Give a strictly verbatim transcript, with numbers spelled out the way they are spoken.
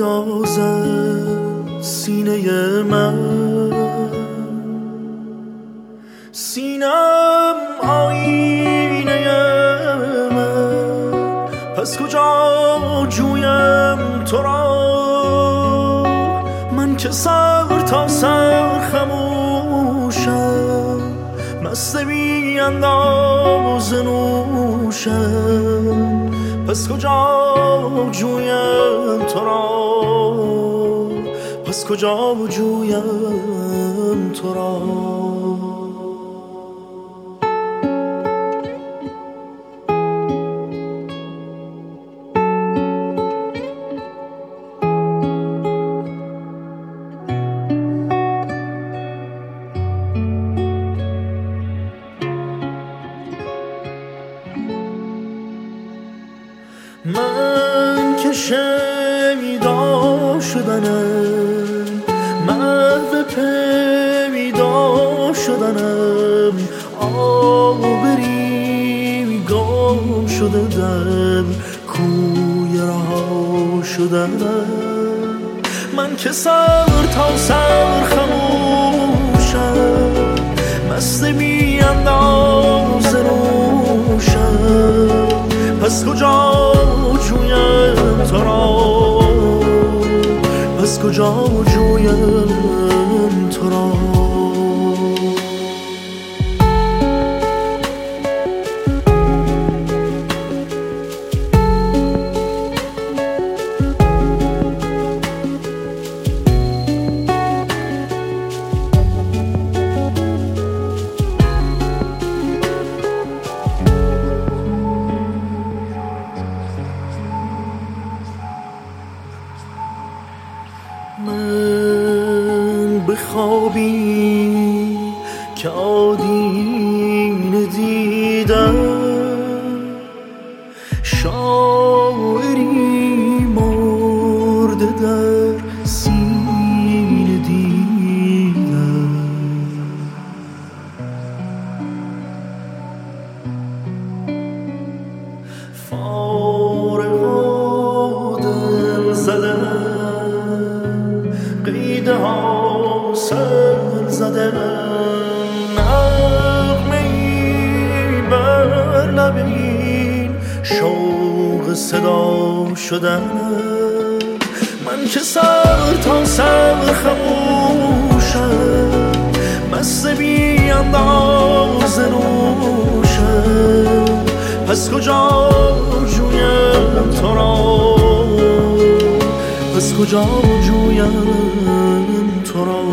میرازد سینه من، سینم آینه من، پس کجا جویم تو را؟ من که سر تا سر خموشم، مست بی انداز نوشم، پس کجا جویم تو را؟ پس کجا جویم تو را؟ من که شنیدا شدنم، محو پیدا شدنم، آبری گم شده در کوی رها شدنم. من که سر تا سر خموشم، مست بی انداز نوشم، پس کجا جویم تو را؟ پس کجا جویم تو را؟ من بخوابی که آدینه دیدم، شاعری مرده در سینه دیدم. فارغ و دل زدم، قیده ها سر زدم، نغمه‌ای بر لبین شوق صدا شدنم. من که سر تا سر خموشم، مست بی انداز نوشم، پس کجا جویم تو را؟ پس کجا جویم تو را؟